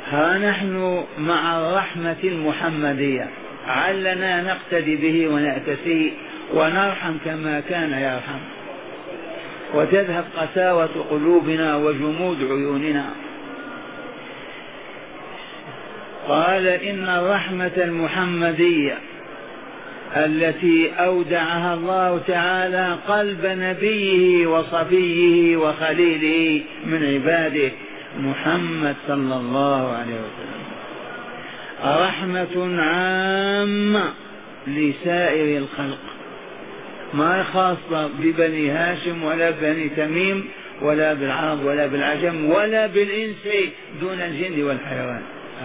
ها نحن مع الرحمة المحمدية، علنا نقتدي به ونأتسي ونرحم كما كان يرحم، وتذهب قساوة قلوبنا وجمود عيوننا. قال إن الرحمة المحمدية التي أودعها الله تعالى قلب نبيه وصفيه وخليله من عباده محمد صلى الله عليه وسلم رحمة عامة لسائر الخلق، ما خاصة ببني هاشم ولا بني تميم ولا بالعرب ولا بالعجم ولا بالإنس دون الجن والحيوان.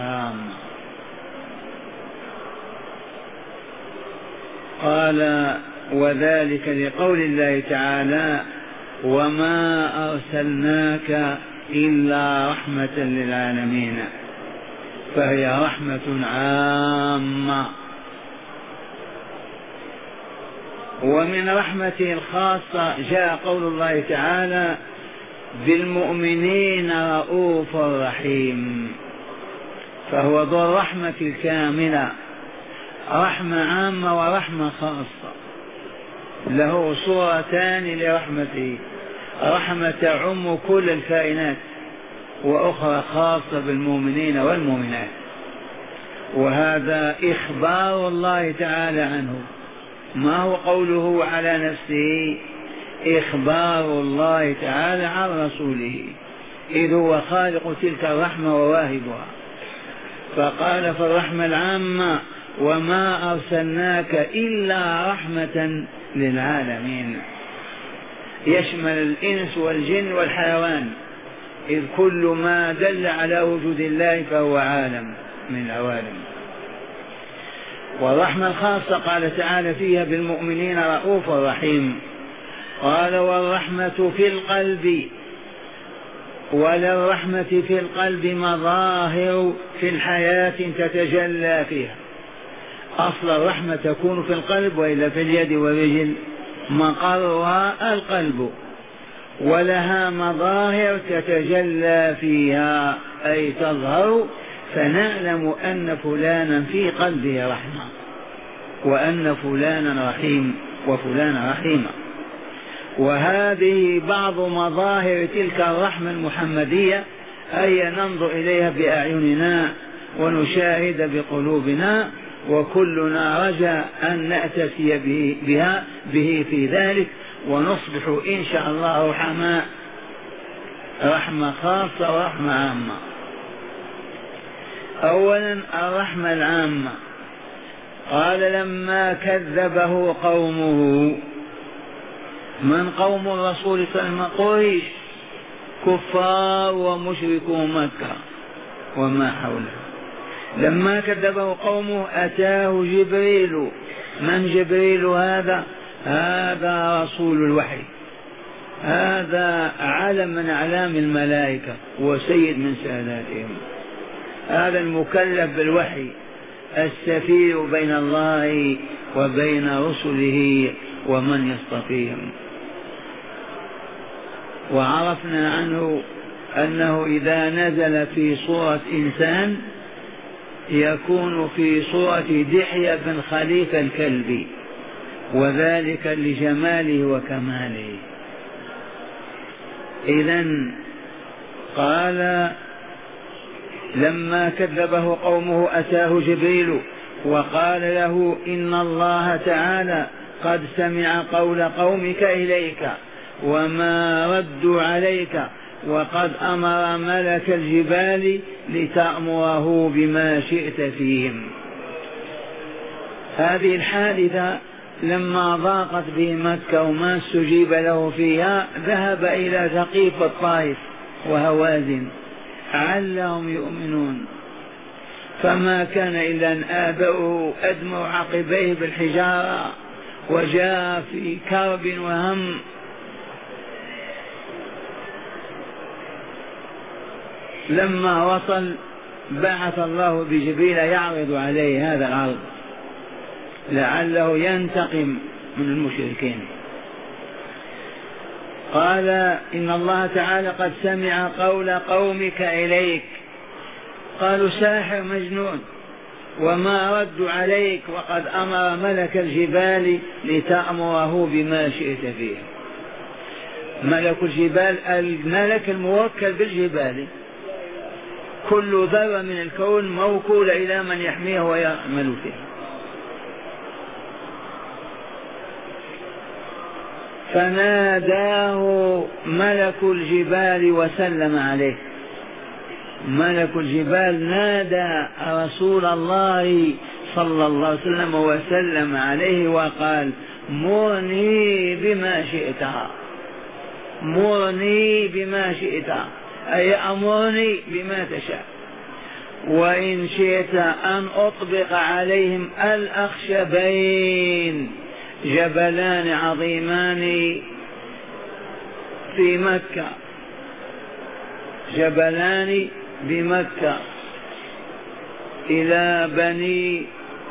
قال وذلك لقول الله تعالى وما أرسلناك إلا رحمة للعالمين، فهي رحمة عامة. ومن رحمته الخاصة جاء قول الله تعالى بالمؤمنين رؤوف رحيم، فهو ذو الرحمة الكاملة، رحمة عامة ورحمة خاصة، له صورتان لرحمته، رحمة تعم كل الكائنات وأخرى خاصة بالمؤمنين والمؤمنات، وهذا إخبار الله تعالى عنه، ما هو قوله على نفسه، إخبار الله تعالى عن رسوله إذ هو خالق تلك الرحمة وواهبها. فقال في الرحمة العامة وما أرسلناك إلا رحمة للعالمين، يشمل الإنس والجن والحيوان، إذ كل ما دل على وجود الله فهو عالم من العوالم. والرحمة الخاصة قال تعالى فيها بالمؤمنين رؤوف رحيم. قال والرحمة في القلب، وللرحمة في القلب مظاهر في الحياة تتجلى فيها. أصل الرحمة تكون في القلب وإلا في اليد والرجل، مقرها القلب، ولها مظاهر تتجلى فيها أي تظهر، فنعلم أن فلانا في قلبه رحمة وأن فلانا رحيم وفلانا رحيمة. وهذه بعض مظاهر تلك الرحمة المحمدية، أي ننظر إليها بأعيننا ونشاهد بقلوبنا، وكلنا رجاء أن نأتسي به في ذلك، ونصبح إن شاء الله رحماء، رحمة خاصة ورحمة عامة. أولا الرحمة العامة، قال لما كذبه قومه، من قوم الرسول صلى الله عليه وسلم؟ قريش، كفار ومشركو مكة وما حوله. لما كذبه قومه أتاه جبريل. من جبريل هذا؟ هذا رسول الوحي، هذا علم من أعلام الملائكة وسيد من ساداتهم، هذا المكلف بالوحي، السفير بين الله وبين رسله ومن يصطفيهم. وعرفنا عنه أنه إذا نزل في صورة إنسان يكون في صورة دحية بن خليفة الكلبي، وذلك لجماله وكماله. إذن قال لما كذبه قومه أتاه جبريل وقال له إن الله تعالى قد سمع قول قومك إليك وما ردوا عليك، وقد أمر ملك الجبال لتأمره بما شئت فيهم. هذه الحادثة لما ضاقت به مكة وما استجيب له فيها، ذهب إلى ثقيف الطائف وهوازن علهم يؤمنون، فما كان إلا أن آبأوا أدموا عقبيه بالحجارة وجاء في كرب وهم. لما وصل بعث الله بجبريل يعرض عليه هذا العرض لعله ينتقم من المشركين. قال إن الله تعالى قد سمع قول قومك إليك، قالوا ساحر مجنون. وما رد عليك وقد أمر ملك الجبال لتأمره بما شئت فيه. ملك الجبال الملك الموكل بالجبال، كل ذرة من الكون موكول إلى من يحميه ويعمل فيه. فناداه ملك الجبال وسلم عليه. ملك الجبال نادى رسول الله صلى الله عليه وسلم وسلم عليه وقال: مرني بما شئت، مرني بما شئت، أي أمرني بما تشاء. وإن شئت أن أطبق عليهم الأخشبين، جبلان عظيمان في مكة، جبلان بمكة إلى بني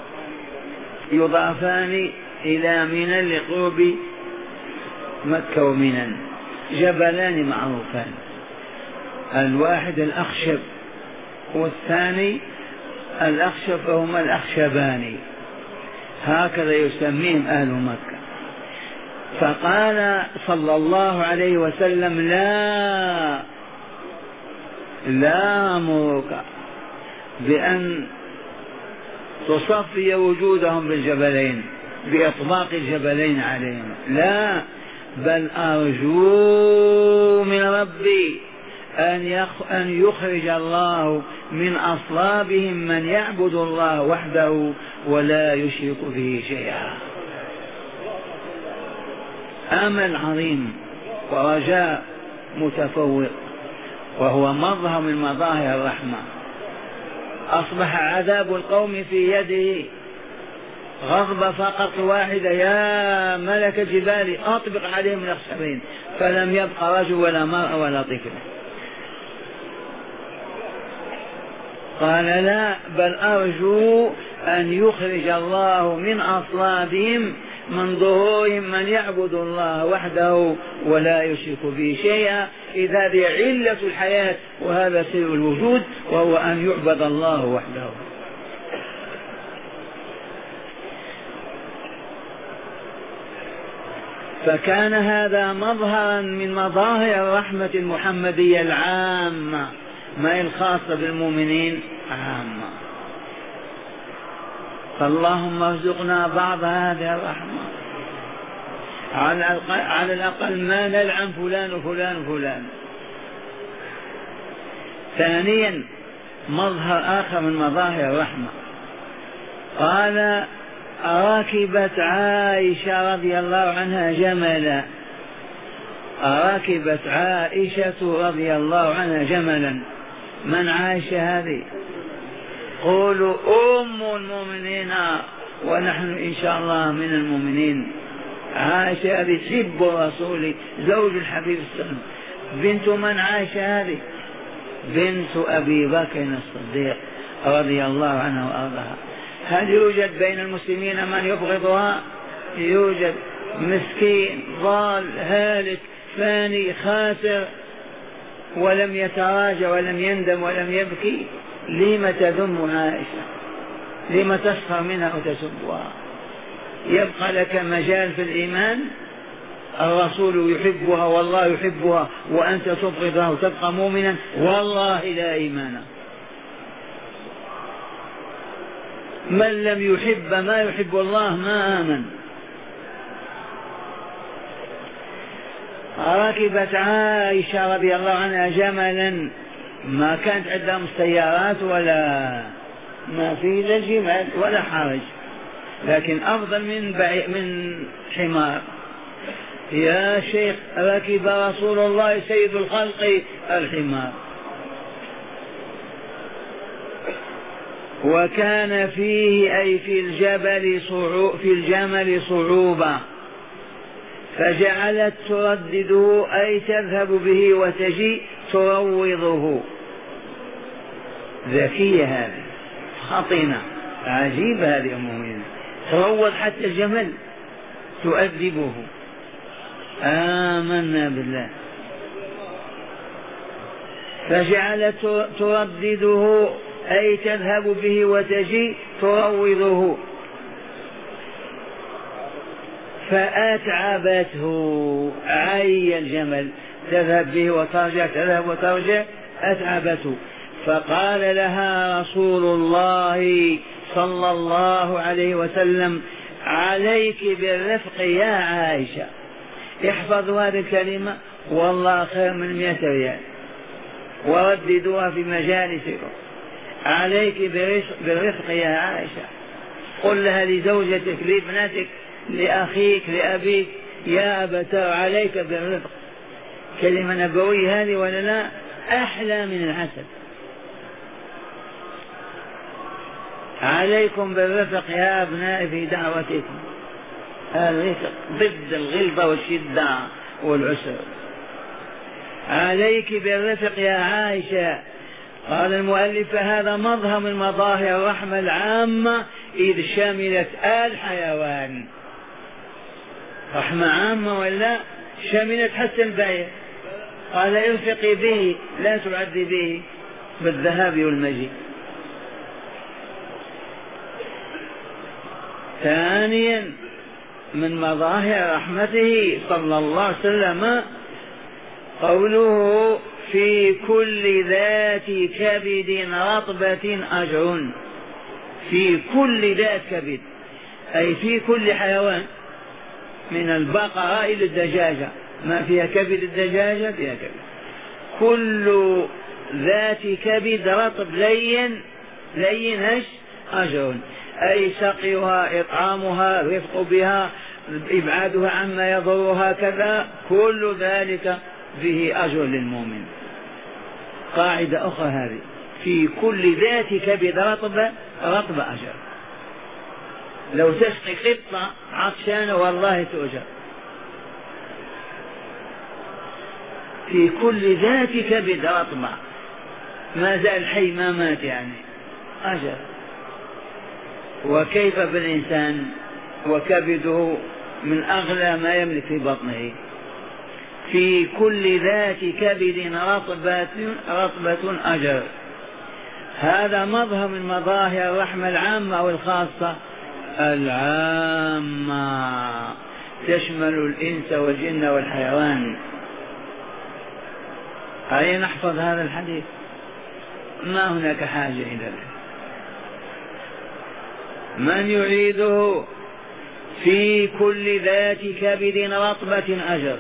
يضافان إلى منى لقرب مكة ومنى، جبلان معروفان، الواحد الأخشب والثاني الأخشب، فهما الأخشبان، هكذا يسميهم أهل مكة. فقال صلى الله عليه وسلم: لا أمرك بأن تصفي وجودهم بالجبلين، بإطباق الجبلين عليهم، لا، بل أرجو من ربي أن يخرج الله من أصلابهم من يعبد الله وحده ولا يشرك به شيئا. أمل عظيم ورجاء متفوق، وهو مظهر من مظاهر الرحمة. أصبح عذاب القوم في يده، غضبة فقط واحدة: يا ملك الجبال أطبق عليهم الأخشبين، فلم يبق رجل ولا مرأة ولا طفل. قال: لا، بل أرجو أن يخرج الله من أصلابهم من ظهورهم من يعبد الله وحده ولا يشرك به شيئا، إذ هذه علة الحياة وهذا سر الوجود، وهو أن يعبد الله وحده. فكان هذا مظهرا من مظاهر الرحمة المحمدية العامة، ما الخاصة بالمؤمنين، عامة. فاللهم ارزقنا بعض هذه الرحمة، على الأقل ما نلعن فلان وفلان وفلان. ثانيا، مظهر آخر من مظاهر الرحمة، قال: ركبت عائشة رضي الله عنها جملا، ركبت عائشة رضي الله عنها جملا. من عائشة هذه؟ قولوا أم المؤمنين، ونحن إن شاء الله من المؤمنين. عائشة هذه حب رسول زوج الحبيب السلام. بنت من عائشة هذه؟ بنت أبي بكر الصديق رضي الله عنه وأرضاها. هل يوجد بين المسلمين من يبغضها؟ يوجد، مسكين ضال هالك فاني خاسر، ولم يتراجع ولم يندم ولم يبكي. لم تذم عائشة؟ لم تسخر منها وتسبها؟ يبقى لك مجال في الإيمان؟ الرسول يحبها والله يحبها وأنت تبغضها وتبقى مؤمنا؟ والله لا إيمان. من لم يحب ما يحب الله ما آمن. ركبت عائشة رضي الله عنها جملا، ما كانت عندهم سيارات ولا ما في لا جمال ولا حرج، لكن أفضل من حمار. يا شيخ، ركب رسول الله سيد الخلق الحمار. وكان فيه أي في الجمل صعوبة، فجعلت تردده أي تذهب به وتجي تروضه. ذكية هذه، خطينة، عجيبة هذه المؤمنين، تروض حتى الجمل، تؤدبه. آمنا بالله. فجعلت تردده أي تذهب به وتجي تروضه، فأتعبته عي الجمل، تذهب به وترجع تذهب وترجع، أتعبته. فقال لها رسول الله صلى الله عليه وسلم: عليك بالرفق يا عائشة. احفظوا هذه الكلمة والله خير من 100 ريال، ورددوها في مجالسكم. عليك بالرفق يا عائشة. قل لها لزوجتك لابنتك لأخيك لأبيك: يا أبتاه عليك بالرفق. كلمة نبوية هذه ولا لا؟ أحلى من العسل. عليكم بالرفق يا أبنائي في دعوتكم. الرفق ضد الغلظة والشدة والعسر. عليك بالرفق يا عائشة. قال المؤلف: هذا مظهر من مظاهر الرحمة العامة إذ شملت الحيوان. رحمة عامة ولا شملت حتى البعير. قال: ارفقي به لا تعذبي به بالذهاب والمجيء. ثانيا من مظاهر رحمته صلى الله عليه وسلم قوله: في كل ذات كبد رطبة أجر. في كل ذات كبد أي في كل حيوان، من البقرة إلى الدجاجة، ما فيها كبد الدجاجة فيها كبد. كل ذات كبد رطب لين أجر، أي سقيها إطعامها رفق بها إبعادها عما يضرها كذا، كل ذلك به أجر للمؤمن. قاعدة أخرى هذه: في كل ذات كبد رطب أجر. لو تسقي قطة عطشانة والله تؤجر. في كل ذات كبد رطب، ما زال حي ما مات يعني أجر. وكيف بالإنسان وكبده من أغلى ما يملك في بطنه. في كل ذات كبد رطبة أجر. هذا مظهر من مظاهر الرحمة العامة أو الخاصة؟ العامة، تشمل الإنس والجن والحيوان. هيا نحفظ هذا الحديث، ما هناك حاجة إلى ذلك. من يعيده؟ في كل ذات كبد رطبة أجر.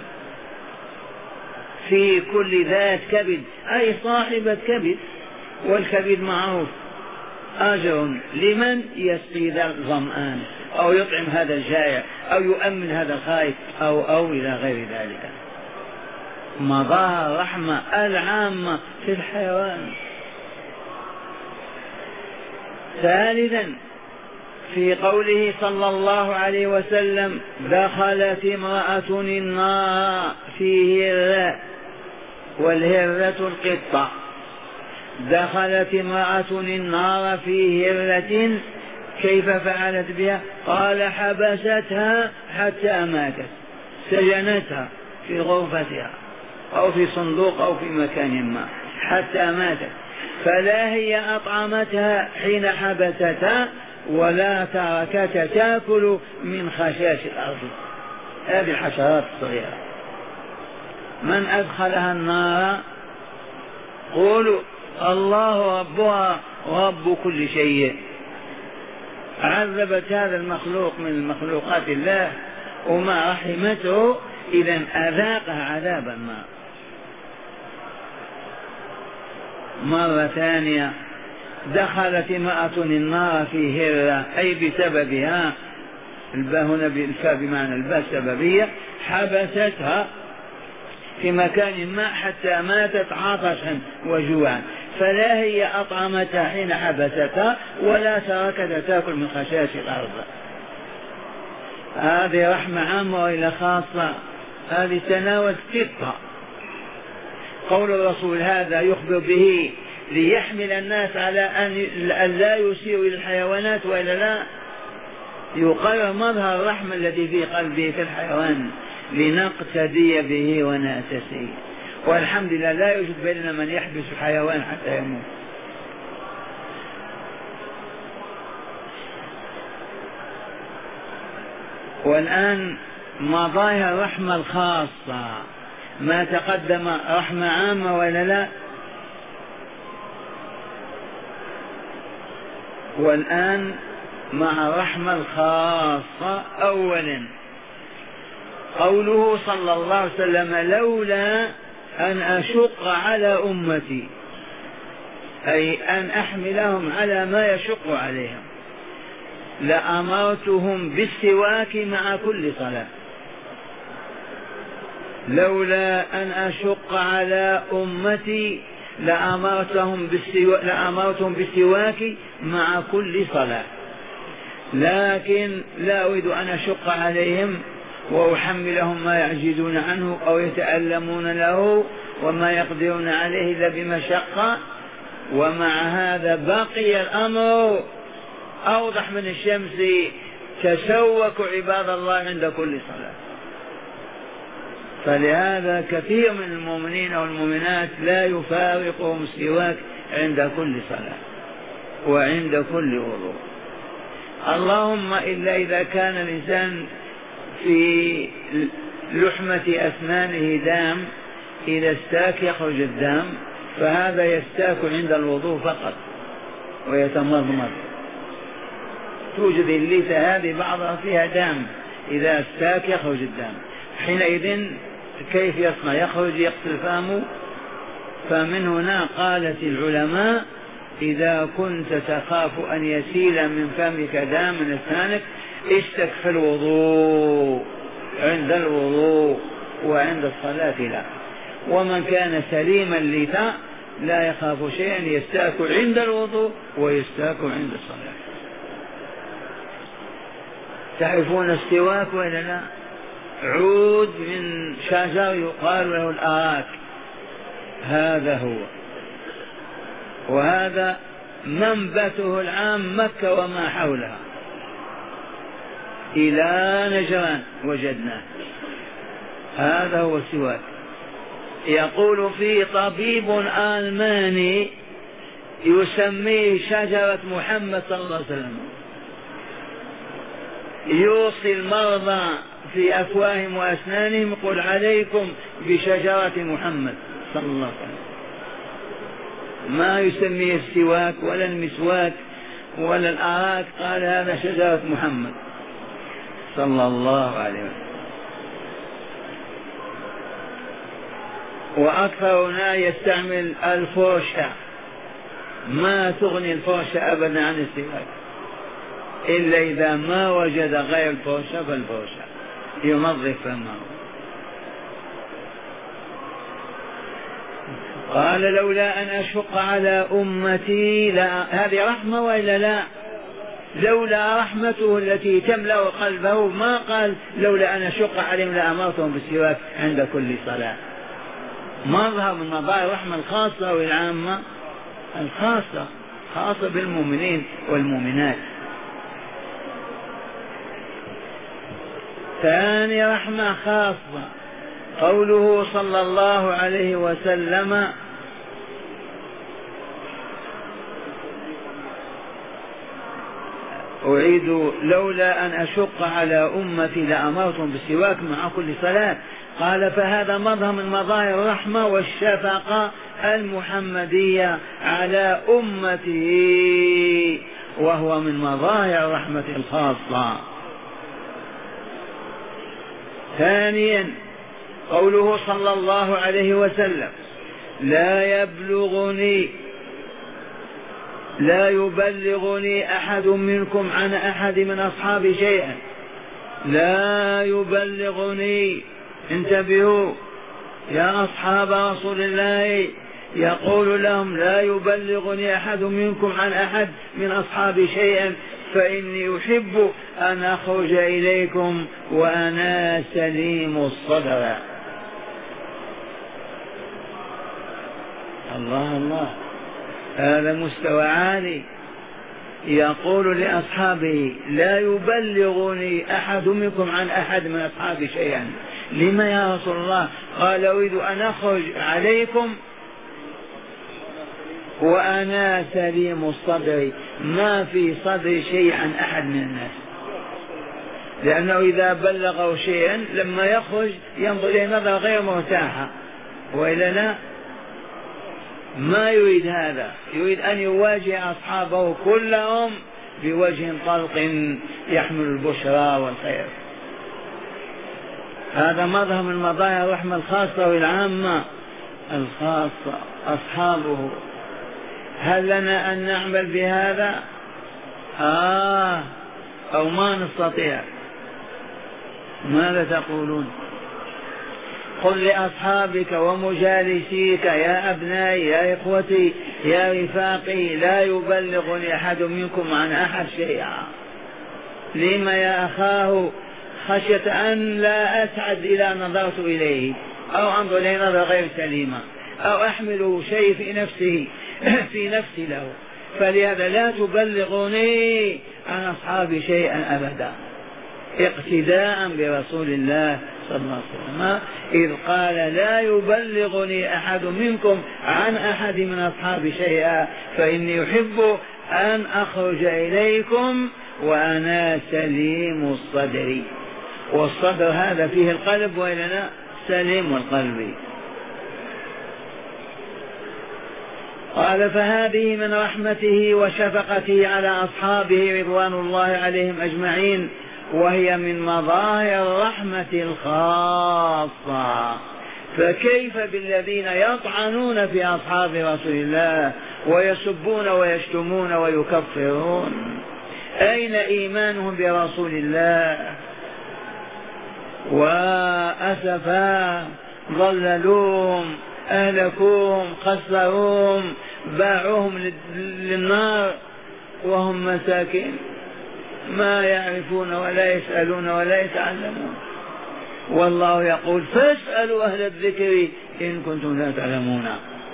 في كل ذات كبد أي صاحبة كبد، والكبد معروف. أجر لمن يسقي ذا الظمآن أو يطعم هذا الجائع أو يؤمن هذا الخائف أو إلى غير ذلك. مظاهر رحمة العامة في الحيوان. ثالثا في قوله صلى الله عليه وسلم: دخلت امرأة النار في هرة، والهرة القطة. دخلت امرأة النار في هرة، كيف فعلت بها؟ قال: حبستها حتى ماتت، سجنتها في غرفتها أو في صندوق أو في مكان ما حتى ماتت. فلا هي أطعمتها حين حبستها ولا تركتها تأكل من خشاش الأرض، هذه الحشرات الصغيرة. من أدخلها النار؟ قولوا: الله ربها رب كل شيء. عذبت هذا المخلوق من المخلوقات الله وما رحمته، إذا أذاقها عذاب النار. مرة ثانية: دخلت امرأة النار في هرة، أي بسببها، الباء هنا بالفاء بمعنى الباء السببية، حبستها في مكان ما حتى ماتت عطشا وجوعا، فلا هي أطعمتها حين حبستها ولا تركتها تأكل من خشاش الأرض. هذه رحمة عامة وإلى خاصة؟ هذه تناولت قطة. قول الرسول هذا يخبر به ليحمل الناس على أن لا يسيروا إلى الحيوانات، وإلا لا يقرر مظهر الرحمة الذي في قلبه في الحيوان لنقتدي به والآن مظاهر الرحمة الخاصة، ما تقدم رحمة عامة ولا لا؟ والآن مع الرحمة الخاصة. أولا قوله صلى الله عليه وسلم لولا أن أشق على أمتي، أي أن أحملهم على ما يشق عليهم، لأمرتهم بالسواك مع كل صلاة. لولا أن أشق على أمتي لأمرتهم بالسواك مع كل صلاة، لكن لا أريد أن أشق عليهم وأحملهم ما يعجزون عنه أو يتألمون له وما يقدرون عليه إلا بمشقة. ومع هذا بقي الأمر أوضح من الشمس: تسوكوا عباد الله عند كل صلاة. فلهذا كثير من المؤمنين والمؤمنات لا يفارقهم السواك عند كل صلاة وعند كل وضوء، اللهم إلا إذا كان الإنسان في لحمة أسنانه دام، إذا استاك يخرج الدم، فهذا يستاك عند الوضوء فقط ويتمضمض. توجد الليثة هذه بعضها فيها دم، إذا استاك يخرج الدم، حينئذ كيف يصنع؟ يخرج يغسل فمه. فمن هنا قالت العلماء: إذا كنت تخاف أن يسيل من فمك دم من أسنانك استكفي الوضوء، عند الوضوء، وعند الصلاة لا. ومن كان سليما اللثة لا يخاف شيئا، يستاك عند الوضوء ويستاك عند الصلاة. تعرفون السواك ولا لا؟ عود من شجر يقال له الأراك، هذا هو، وهذا منبته العام مكة وما حولها إلى نجران وجدناه، هذا هو السواك. يقول فيه طبيب ألماني يسميه شجرة محمد صلى الله عليه وسلم، يوصي المرضى في أفواههم وأسنانهم يقول: عليكم بشجرة محمد صلى الله عليه وسلم. ما يسميه السواك ولا المسواك ولا الأراك، قال هذا شجرة محمد صلى الله عليه وسلم. وأكثرنا يستعمل الفرشة، ما تغني الفرشة أبدا عن السواك، إلا إذا ما وجد غير الفرشة فالفرشة ينظف فمه. قال: لولا أن أشق على أمتي، لا، هذه رحمة وإلا لا؟ لولا رحمته التي تملأ قلبه ما قال لولا أن أشق عليهم لأمرتهم بالسواك عند كل صلاة. مظهر من مظاهر الرحمة الخاصة والعامة. الخاصة خاصة بالمؤمنين والمؤمنات. ثاني رحمة خاصة قوله صلى الله عليه وسلم: أعيد: لولا أن أشق على أمتي لأمرتهم بالسواك مع كل صلاة. قال: فهذا مظهر من مظاهر الرحمة والشفقة المحمدية على أمته، وهو من مظاهر الرحمة الخاصة. ثانيا قوله صلى الله عليه وسلم: لا يبلغني أحد منكم عن أحد من أصحابي شيئا. لا يبلغني، انتبهوا يا أصحاب رسول الله، يقول لهم: لا يبلغني أحد منكم عن أحد من أصحابي شيئا، فإني أحب أن أخرج إليكم وأنا سليم الصدر. الله الله، هذا مستوى عالي. يقول لأصحابه: لا يبلغني أحد منكم عن أحد من أصحابي شيئا. لما يا رسول الله؟ قال: أريد أن أخرج عليكم وأنا سليم الصدر، ما في صدري شيء عن أحد من الناس. لأنه إذا بلغوا شيئا لما يخرج ينظر إليه نظرة غير مرتاحة، وإلا لا، ما يريد هذا، يريد أن يواجه أصحابه كلهم بوجه طلق يحمل البشرى والخير. هذا مظهر من مظاهر الرحمة الخاصة والعامة. الخاصة أصحابه، هل لنا أن نعمل بهذا؟ أو ما نستطيع؟ ماذا تقولون؟ قل لأصحابك ومجالسيك يا أبنائي يا إخوتي يا رفاقي لا يبلغني أحد منكم عن أحد شيئا. لما يا أخاه؟ خشية أن لا أسعد إذا نظرت إليه، أو أنظر إليه نظرة غير سليمة، أو أحمل شيء في نفسي له، فلهذا لا تبلغني عن أصحابي شيئا أبدا، اقتداء برسول الله صلى الله عليه وسلم إذ قال لا يبلغني أحد منكم عن أحد من أصحابي شيئا فإني أحب أن أخرج إليكم وأنا سليم الصدر. والصدر هذا فيه القلب وإننا سليم القلب. قال فهذه من رحمته وشفقته على أصحابه رضوان الله عليهم أجمعين، وهي من مظاهر الرحمة الخاصة. فكيف بالذين يطعنون في أصحاب رسول الله ويسبون ويشتمون ويكفرون؟ أين إيمانهم برسول الله؟ وأسفا ضللوهم أهلكوهم خسروهم باعوهم للنار وهم مساكين ما يعرفون ولا يسألون ولا يتعلمون. والله يقول فاسألوا أهل الذكر إن كنتم لا تعلمون.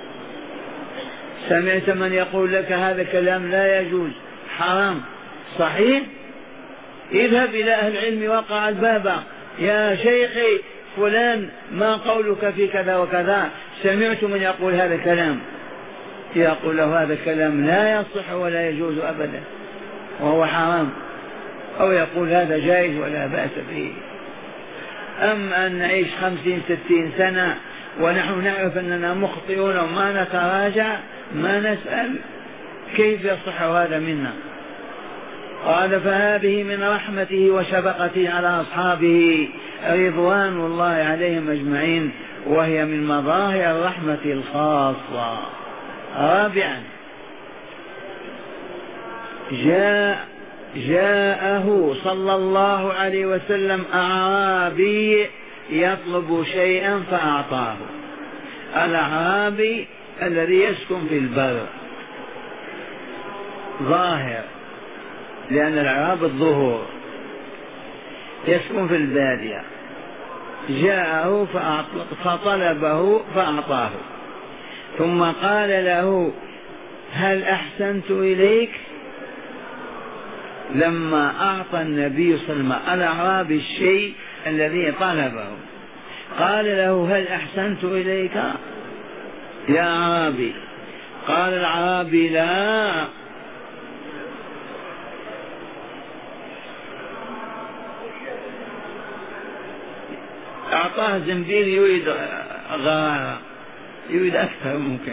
سمعت من يقول لك هذا كلام لا يجوز حرام؟ صحيح، اذهب إلى أهل العلم وقع الباب، يا شيخي فلان ما قولك في كذا وكذا؟ سمعت من يقول هذا الكلام، يقول له هذا الكلام لا يصح ولا يجوز أبدا وهو حرام، أو يقول هذا جائز ولا بأس به. أما أن نعيش 50-60 سنة ونحن نعرف أننا مخطئون وما نتراجع ما نسأل، كيف يصح هذا منا؟ قال فهذه من رحمته وشفقته على أصحابه رضوان الله عليهم أجمعين، وهي من مظاهر الرحمة الخاصة. رابعا جاءه صلى الله عليه وسلم أعرابي يطلب شيئا فأعطاه. الأعرابي الذي يسكن في البر ظاهر، لأن الأعراب الظهور، يسكن في البادية، جاءه فطلبه فأعطاه، ثم قال له هل أحسنت إليك؟ لما أعطى النبي صلى الله عليه وسلم الأعرابي الشيء الذي طلبه قال له هل أحسنت إليك يا أعرابي؟ قال الأعرابي لا. أعطاه زنبيل يريد غارة، يريد أكثر ممكن.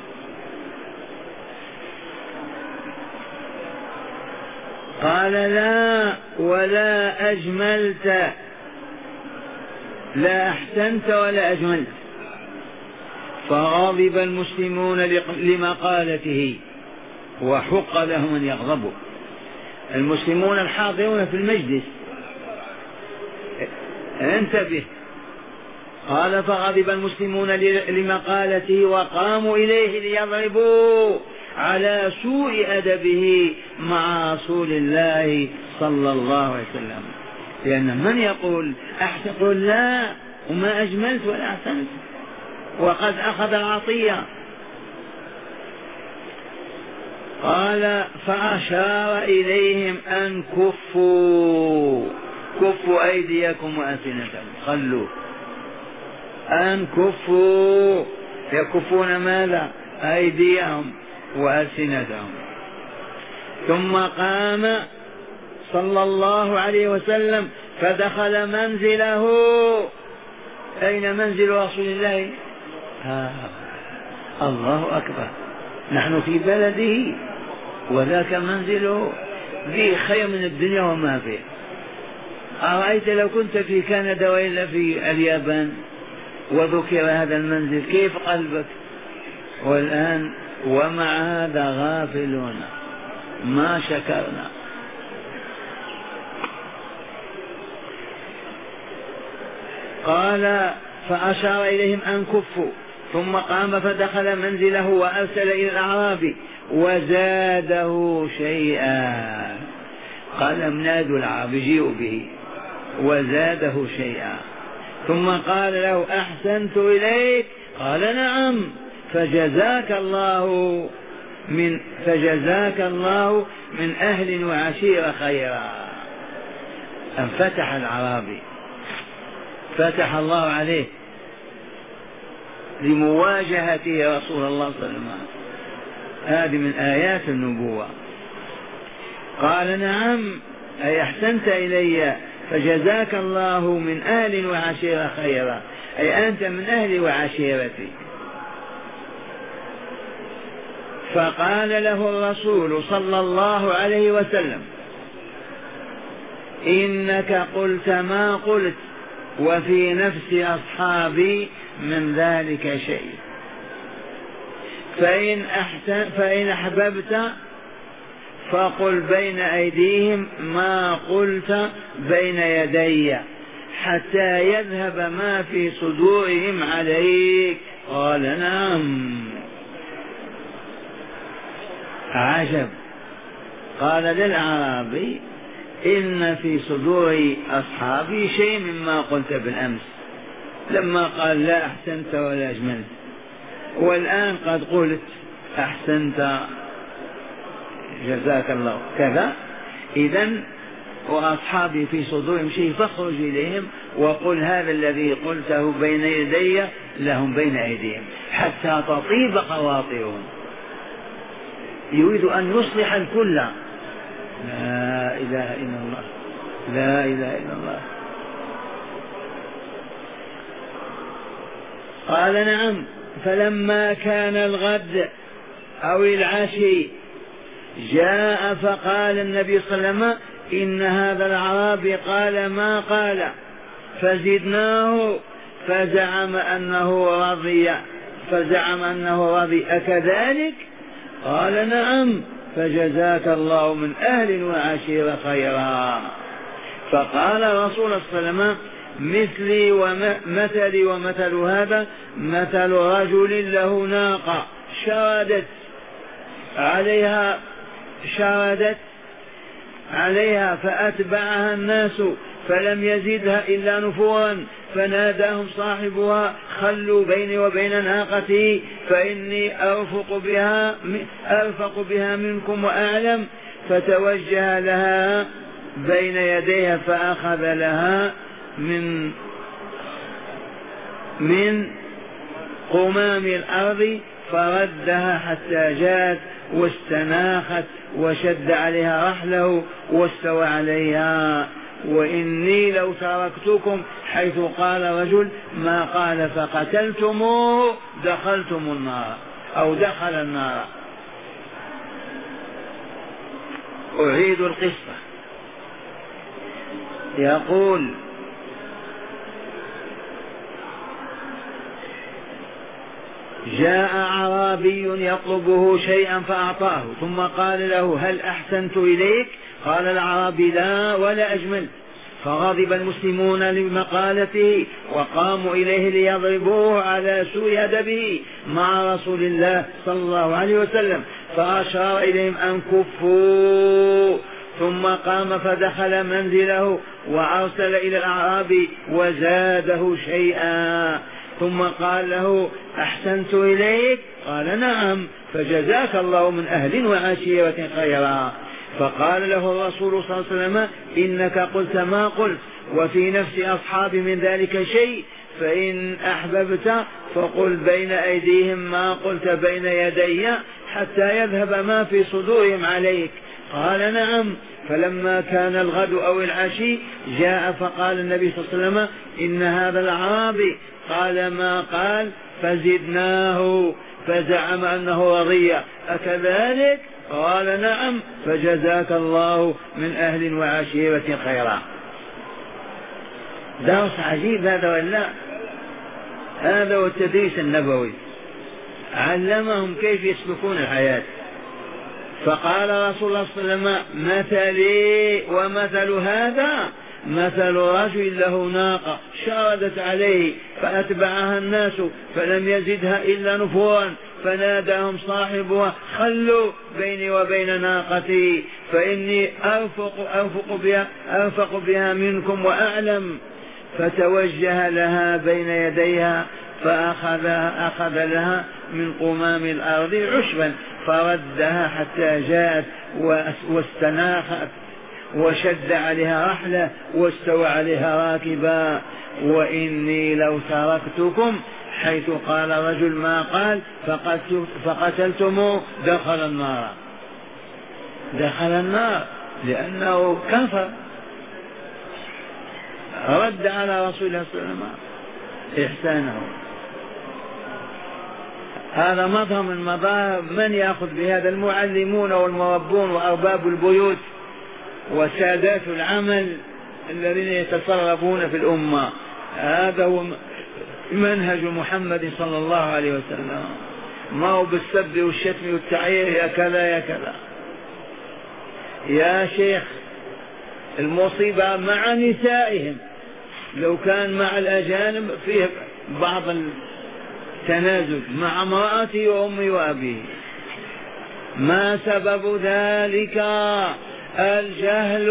قال لا ولا أجملت، لا أحسنت ولا أجملت. فغضب المسلمون لمقالته وحق لهم أن يغضبوا، المسلمون الحاضرون في المجلس، انتبه. قال فغضب المسلمون لمقالته وقاموا إليه ليضربوا على سوء أدبه مع رسول الله صلى الله عليه وسلم. لأن من يقول أحسن يقول لا وما أجملت ولا أحسنت وقد أخذ العطية. قال فأشار إليهم أن كفوا أيديكم وألسنتكم، خلوا أن كفوا، يكفون ماذا؟ أيديهم وألسنتهم. ثم قام صلى الله عليه وسلم فدخل منزله. أين منزل رسول الله؟ الله أكبر، نحن في بلده وذاك منزله، ذي خير من الدنيا وما فيه. أرأيت لو كنت في كندا وإلا في اليابان وذكر هذا المنزل كيف قلبك؟ والآن ومع هذا غافلون ما شكرنا. قال فأشار إليهم أن كفوا، ثم قام فدخل منزله وأرسل إلى الأعراب وزاده شيئا. قال امنادوا العرب جيئوا به، وزاده شيئا. ثم قال له أحسنت إليك؟ قال نعم، فجزاك الله من أهل وعشيرة خيرا. انفتح الأعرابي، فتح الله عليه لمواجهته رسول الله صلى الله عليه وسلم. هذه من آيات النبوة. قال نعم، أي أحسنت إلي فجزاك الله من أهل وعشيرة خيرا، أي أنت من أهل وعشيرتي. فقال له الرسول صلى الله عليه وسلم إنك قلت ما قلت وفي نفس أصحابي من ذلك شيء، فإن أحببت فقل بين أيديهم ما قلت بين يدي حتى يذهب ما في صدورهم عليك. قال نعم. عجب. قال للأعرابي إن في صدور أصحابي شيء مما قلت بالأمس، لما قال لا أحسنت ولا أجملت، والآن قد قلت أحسنت جزاك الله كذا. إذن وأصحابي في صدورهم شيء فاخرج إليهم وقل هذا الذي قلته بين يدي لهم بين أيديهم حتى تطيب خواطرهم. يريد أن يصلح الكل. لا إله إلا الله، لا إله إلا الله. قال نعم. فلما كان الغد أو العشي جاء فقال النبي صلى الله عليه وسلم إن هذا الأعرابي قال ما قال، فزدناه فزعم أنه رضي أكذلك؟ قال نعم، فجزاك الله من أهل وعشيرة خيرا. فقال رسول الله صلى الله عليه وسلم مثلي ومثلي ومثل هذا مثل رجل له ناقة شردت عليها فأتبعها الناس فلم يزدها إلا نفورا، فناداهم صاحبها خلوا بيني وبين ناقتي فإني أرفق بها منكم وأعلم. فتوجه لها بين يديها فأخذ لها من قمام الأرض فردها حتى جاءت واستناخت وشد عليها رحله واستوى عليها. وإني لو تركتكم حيث قال رجل ما قال فقتلتموه دخلتم النار أو دخل النار. أعيد القصة. يقول جاء أعرابي يطلبه شيئا فأعطاه، ثم قال له هل أحسنت إليك؟ قال الأعرابي لا ولا أجمل. فغضب المسلمون لمقالته وقاموا إليه ليضربوه على سوء أدبه مع رسول الله صلى الله عليه وسلم، فأشار إليهم أن كفوا. ثم قام فدخل منزله وأرسل إلى الأعرابي وزاده شيئا. ثم قال له أحسنت إليك؟ قال نعم، فجزاك الله من أهل وعشيرة خيرا. فقال له الرسول صلى الله عليه وسلم إنك قلت ما قلت وفي نفس أصحابي من ذلك شيء، فإن أحببت فقل بين أيديهم ما قلت بين يدي حتى يذهب ما في صدورهم عليك. قال نعم. فلما كان الغد أو العشي جاء فقال النبي صلى الله عليه وسلم إن هذا الأعرابي قال ما قال فزدناه، فزعم أنه رضي، أكذلك؟ قال نعم. فجزاك الله من أهل وعشيرة خيرا. درس عجيب هذا ولا؟ هذا هو التدريس النبوي، علمهم كيف يسلكون الحياة. فقال رسول الله صلى الله عليه وسلم مثلي ومثل هذا مثل رجل له ناقة شردت عليه فأتبعها الناس فلم يزدها إلا نفورا، فناداهم صاحبها خلوا بيني وبين ناقتي فإني أرفق بها منكم وأعلم. فتوجه لها بين يديها فأخذ لها من قمام الأرض عشبا فردها حتى جاءت واستناخت وشد عليها رحلة واستوى عليها راكبا. وإني لو تركتكم حيث قال رجل ما قال فقتلتموه دخل النار لأنه كفر، رد على رسول الله صلى الله عليه وسلم إحسانه. هذا مظهر من مظاهر من يأخذ بهذا؟ المعلمون والمربون وأرباب البيوت وسادات العمل الذين يتصرفون في الأمة. هذا هو منهج محمد صلى الله عليه وسلم، ما هو بالسب والشتم والتعيير يا كذا يا كذا. يا شيخ المصيبة مع نسائهم، لو كان مع الأجانب فيه بعض التنازل، مع امرأتي وأمي وأبيه. ما سبب ذلك؟ الجهل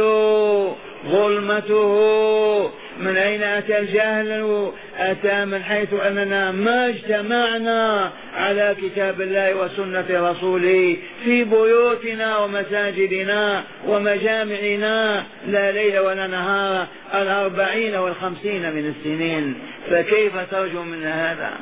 ظلمته. من أين أتى الجهل؟ أتى من حيث أننا ما اجتمعنا على كتاب الله وسنة رسوله في بيوتنا ومساجدنا ومجامعنا لا ليل ولا نهار 40 و50 من السنين، فكيف ترجو من هذا؟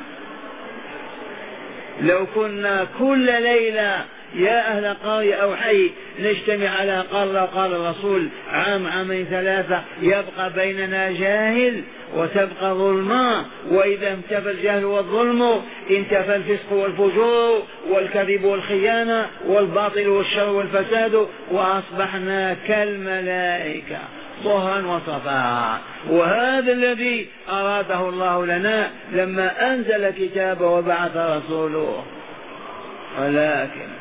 لو كنا كل ليلة يا أهل قرية أو حي نجتمع على قال الرسول عام عامين 3 يبقى بيننا جاهل وتبقى ظلما، وإذا انتفى الجهل والظلم انتفى الفسق والفجور والكذب والخيانة والباطل والشر والفساد، وأصبحنا كالملائكة طهرا وصفاء. وهذا الذي أراده الله لنا لما أنزل كتابه وبعث رسوله. ولكن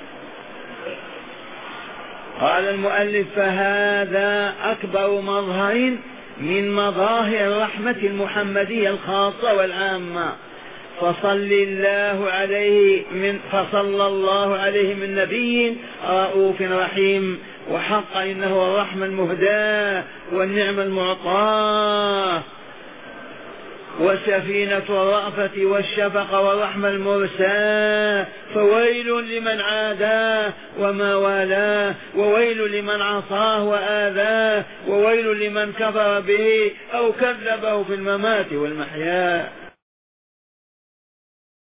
قال المؤلف فهذا أكبر مظهر من مظاهر الرحمة المحمدية الخاصة والعامة. فصلى الله عليه من نبي رؤوف رحيم، وحق إنه الرحمة المهداة والنعم المعطاة والسفينة والرأفة والشفقة والرحمة المرساة. فويل لمن عاداه وما والاه، وويل لمن عصاه وآذاه، وويل لمن كفر به أو كذبه في الممات والمحيا.